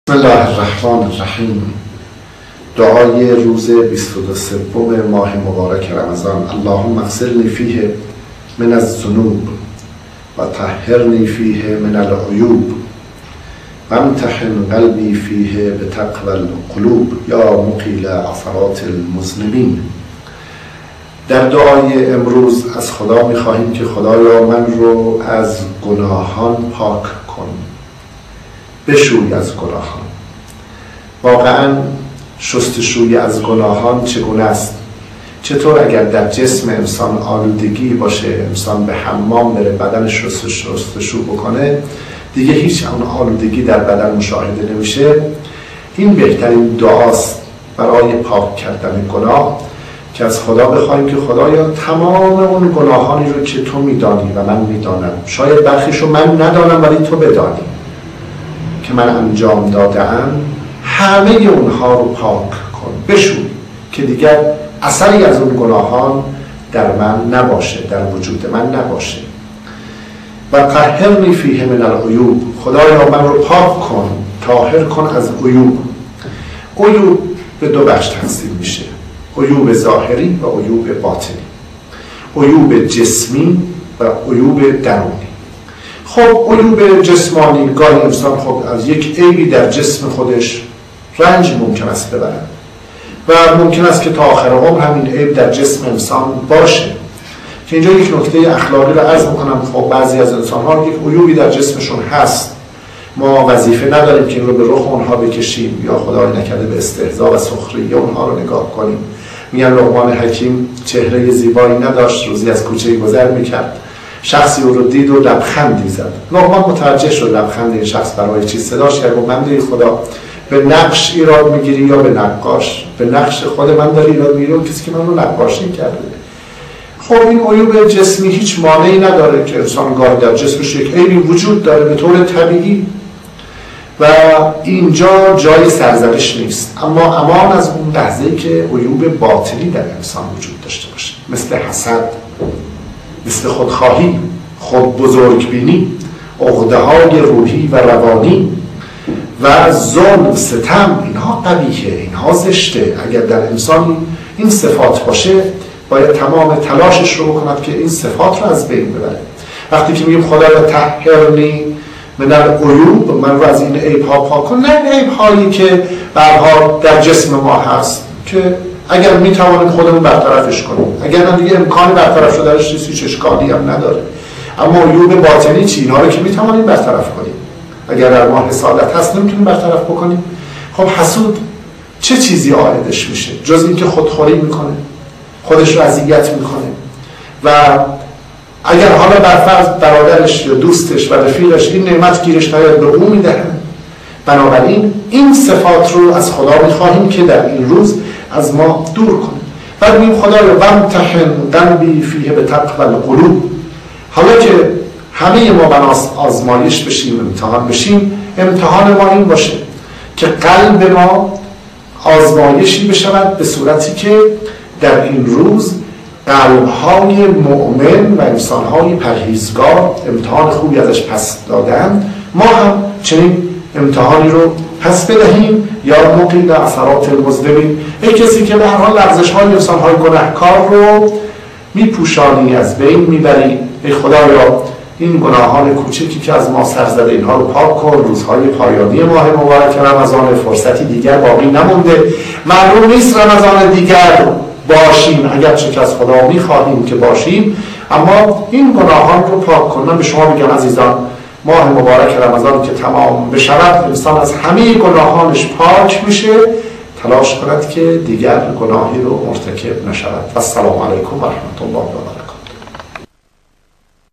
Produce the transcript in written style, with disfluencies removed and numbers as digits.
بسم الله الرحمن الرحیم. دعای روز 22 ماه مبارک رمضان. اللهم اغسلنی فیه من الذنوب و طهرنی فیه من العیوب و امتحن قلبی فیه بتقوی القلوب یا مقیل عثرات المذنبین. در دعای امروز از خدا می‌خواهیم که خدایا من رو از گناهان پاک کن، بشوی از گناهان. واقعا شستشوی از گناهان چگونه است؟ چطور اگر در جسم انسان آلودگی باشه، انسان به حمام بره، بدنش رو شستشو بکنه، دیگه هیچ اون آلودگی در بدن مشاهده نمیشه. این بهترین دعاست برای پاک کردن گناه، که از خدا بخوایم که خدایا تمام اون گناهانی رو که تو میدانی و من میدانم، شاید برخیشو من ندانم ولی تو بدانی که من انجام دادم، همه اونها رو پاک کن، بشوی که دیگر اثری از اون گناهان در من نباشه، در وجود من نباشه. و طهرنی فیه من العیوب، خدایا من رو پاک کن، طاهر کن از عیوب. عیوب به دو بخش تقسیم میشه: عیوب ظاهری و عیوب باطنی، عیوب جسمی و عیوب درونی. خب عیوب جسمانی، گاهی انسان خب از یک عیبی در جسم خودش رنج ممکن است ببرد و ممکن است که تا آخر عمر همین عیب در جسم انسان باشه. که اینجا یک نکته اخلاقی رو عرض میکنم. خب بعضی از انسان ها یک عیوبی در جسمشون هست، ما وظیفه نداریم که این رو به رخ اونها بکشیم یا خدای نکرده به استهزا و سخریه اونها رو نگاه کنیم. میگن لقمان حکیم چهره زیبایی نداشت، روزی از کوچه گذر میکرد، شخصی او رو دید و لبخندی زد. لقمان متوجه شد لبخند این شخص برای چی صداش کرد. گفت بنده خدا، به نقش ایراد میگیری یا به نقاش؟ به نقش خود من داری ایراد میگیری و کسی که من رو نقاشی کرده. خب این عیوب جسمی هیچ مانعی نداره که انسان گاهی در جسمش یک عیبی وجود داره به طور طبیعی و اینجا جای سرزنش نیست، اما امان از اون لحظه‌ای که عیوب باطنی در انسان وجود داشته باشه، مثل حسد، مثل خودخواهی، خود بزرگبینی، عقده‌های روحی و روانی و ظلم، ستم. اینها قبیحه، اینها زشته. اگر در انسان این صفات باشه باید تمام تلاشش رو بکند که این صفات رو از بین ببره. وقتی که میگیم خدایا طهرنی من العیوب، من رو از این عیب‌ها پاک کن، نه عیب‌هایی که برها در جسم ما هست که اگر میتوانیم خودمون برطرفش کنیم، اگر هم دیگه امکان برطرف شدنش نیست، هیچ اشکالی هم نداره. اما عیوب باطنی چی؟ اینها رو که میتوانیم برطرف کنیم. اگر در ما حسادت هست نمیتونیم برطرف بکنیم. خب حسود چه چیزی عایدش میشه جز اینکه خودخوری میکنه، خودش رو اذیت میکنه و اگر حالا برفرض برادرش یا دوستش و رفیقش این نعمت گیرش نیاد به او میدهن. بنابراین این صفات رو از خدا میخواهیم که در این روز از ما دور کنه. بعد میگیم خدایا وامتحن قلبی فیه بتقوی القلوب. حالا که همه ما بناس آزمایش بشیم، امتحان بشیم، امتحان ما این باشه که قلب ما آزمایشی بشود به صورتی که در این روز قلب‌های مؤمن و انسان‌های پرهیزگار امتحان خوبی ازش پس دادن، ما هم چنین امتحانی رو پس بدهیم. یا مقیل عثرات المذنبین، ای کسی که به هر حال لغزش‌های انسان‌های گناهکار رو میپوشانی، از بین میبری. ای خدایا این گناهان کوچکی که از ما سر زده اینها رو پاک کن. روزهای پایانی ماه مبارک رمضان، فرصتی دیگر باقی نمونده، معلوم نیست رمضان دیگر باشیم، اگرچه که از خدا میخواهیم که باشیم، اما این گناهان رو پاک کن. من به شما میگم عزیزان، ماه مبارک رمضان که تمام بشود، انسان از همه گناهانش پاک میشه، تلاش کند که دیگر گناهی رو مرتکب نشود. و السلام علیکم و رحمت الله و برکاته.